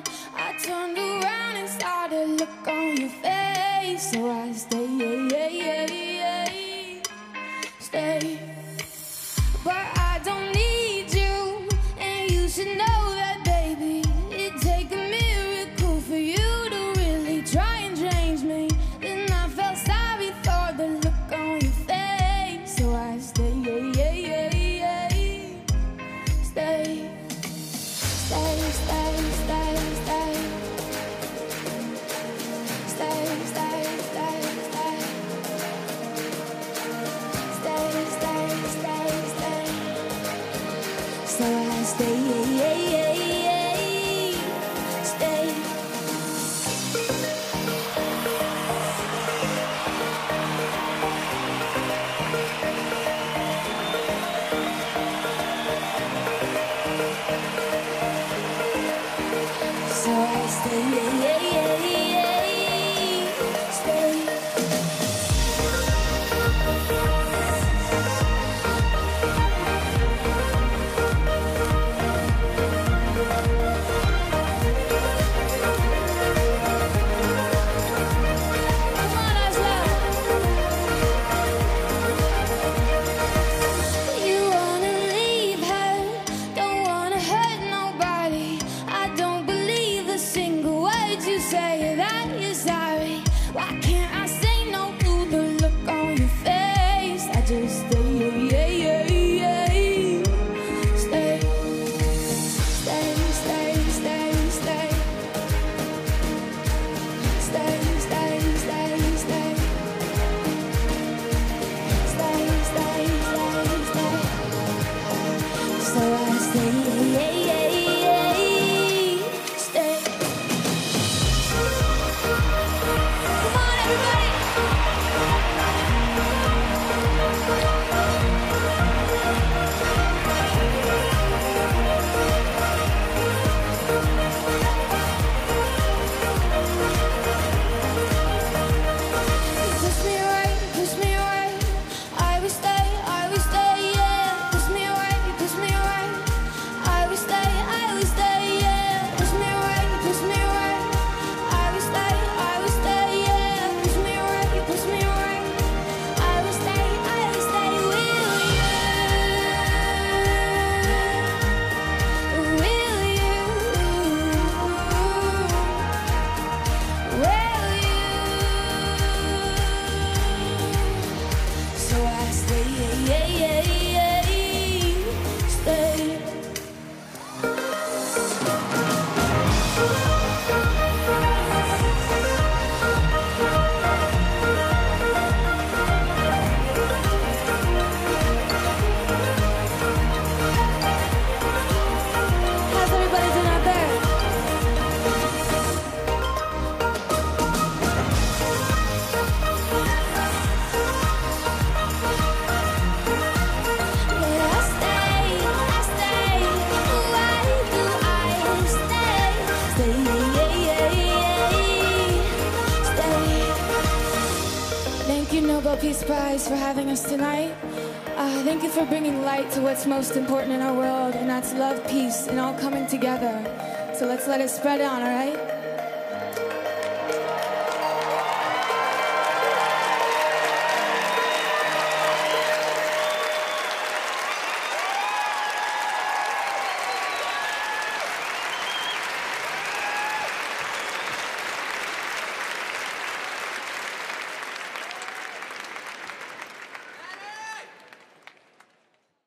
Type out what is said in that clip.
I turned around and saw the look on your face. So I stay. But I don't need you, and you should know that, baby. It'd take a miracle for you to really try and change me. Then I felt sorry for the look on your face. So I stay. So I stay. So I stay. Say that you're sorry. Why can't I say no to the look on your face? I just stay. So I stay. Thank you, Nobel Peace Prize, for having us tonight. Thank you for bringing light to what's most important in our world, and that's love, peace, and all coming together. So let's let it spread on, all right?